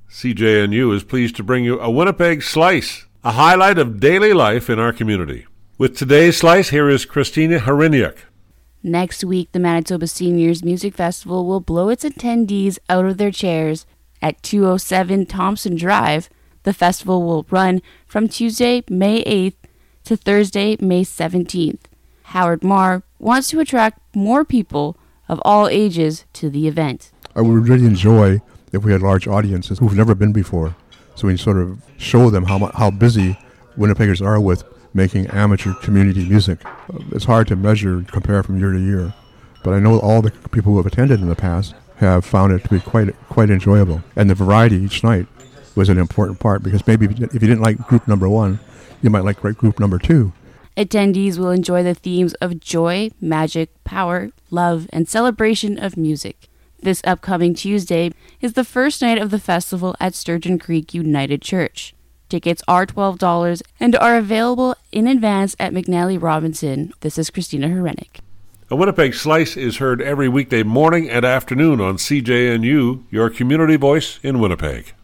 CJNU is pleased to bring you a Winnipeg Slice, a highlight of daily life in our community. With today's Slice, here is Christina Hryniuk. Next week, the Manitoba Seniors Music Festival will blow its attendees out of their chairs at 207 Thompson Drive. The festival will run from Tuesday, May 8th to Thursday, May 17th. Howard Marr wants to attract more people of all ages to the event. I would really enjoy if we had large audiences who've never been before, so we sort of show them how busy Winnipeggers are with making amateur community music. It's hard to measure, compare from year to year, but I know all the people who have attended in the past have found it to be quite enjoyable. And the variety each night was an important part, because maybe if you didn't like group number one, you might like group number two. Attendees will enjoy the themes of joy, magic, power, love, and celebration of music. This upcoming Tuesday is the first night of the festival at Sturgeon Creek United Church. Tickets are $12 and are available in advance at McNally Robinson. This is Christina Hryniuk. A Winnipeg Slice is heard every weekday morning and afternoon on CJNU, your community voice in Winnipeg.